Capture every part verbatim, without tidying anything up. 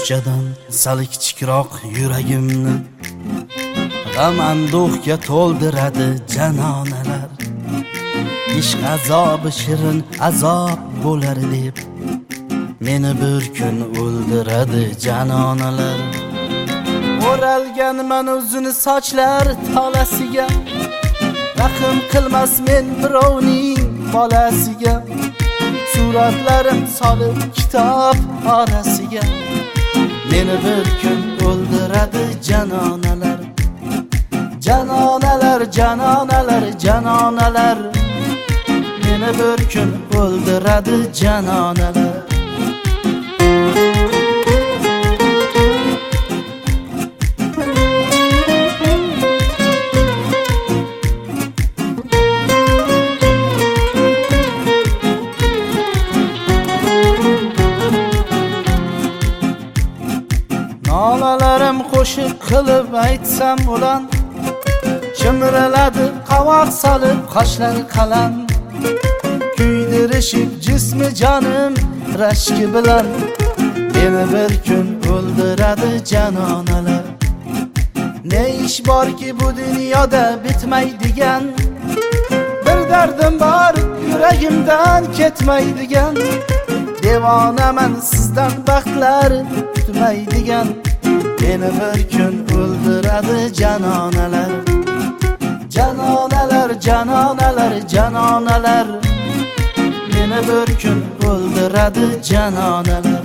ruchkadan sal kichikroq yuragimni g'am anduhga to'ldiradi janonalar. Ishq azobi shirin azob bo'lar deb meni bir kun o'ldiradi janonalar. O'ralganman uzun sochlar tolasiga, rahm qilmas men birovning bolasiga. Suratlarim solib kitob orasiga, meni bir kun o'ldiradi janonalar. Janonalar, janonalar, janonalar, meni bir kun o'ldiradi janonalar. Nolalarim qo'shiq qilib aytsam ulan, shimirladi qovoq solib qoshlari qalam. Kuydirishib jismi jonim rashki bilan, meni bir kun o'ldiradi janonalar. Ne ish borki bu dunyoda bitmaydigan, bir dardim bor yuragimdan ketmaydigan. Devonaman sizdan baxtlar kutmaydigan, meni bir kun o'ldiradi janonalar. Janonalar, janonalar, janonalar, meni bir kun o'ldiradi janonalar.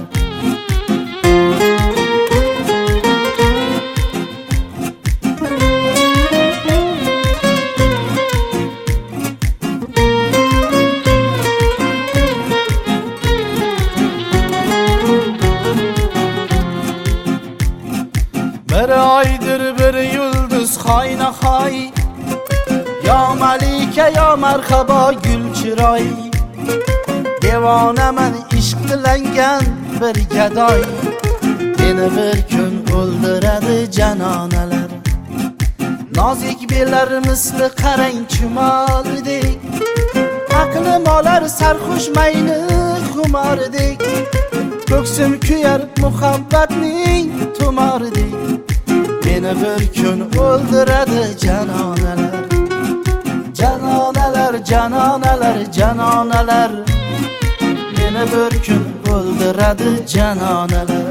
Bir oydir bir yulduz xoyna xoy, yo malika yo marhaba gul chiroy. Devonaman ishq tilangan bir gadoy, meni bir kun o'ldiradi janonalar. Nozik bellar misli qarang chumordek, aqlim olar sarxush mayni xumordek. Ko'ksim kuyar muhabbatning tumordek, meni bir kun o'ldiradi janonalar. Janonalar, janonalar, janonalar, meni bir kun o'ldiradi janonalar.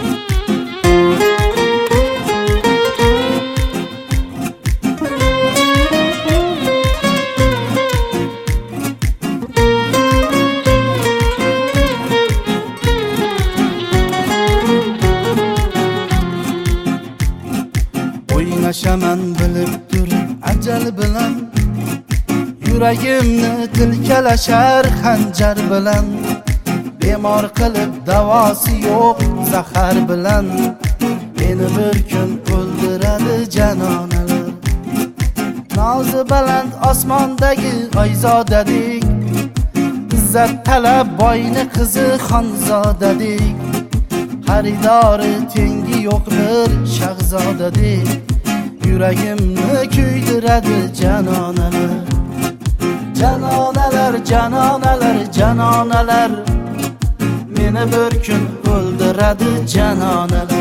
O'ynashaman bilib turib ajal bilan, yuragimni tilkalashar xanjar bilan. Bemor qilib davosi yo'q zahar bilan, meni bir kun o'ldiradi janonalar. Nozi baland osmondagi oyzodadek, izzat talab boyni qizi xonzodadek. Xaridori tengi yo'q bir shahzodadek, yuragimni kuydiradi janonalar. Janonalar, janonalar, janonalar, meni bir kun o'ldiradi janonalar.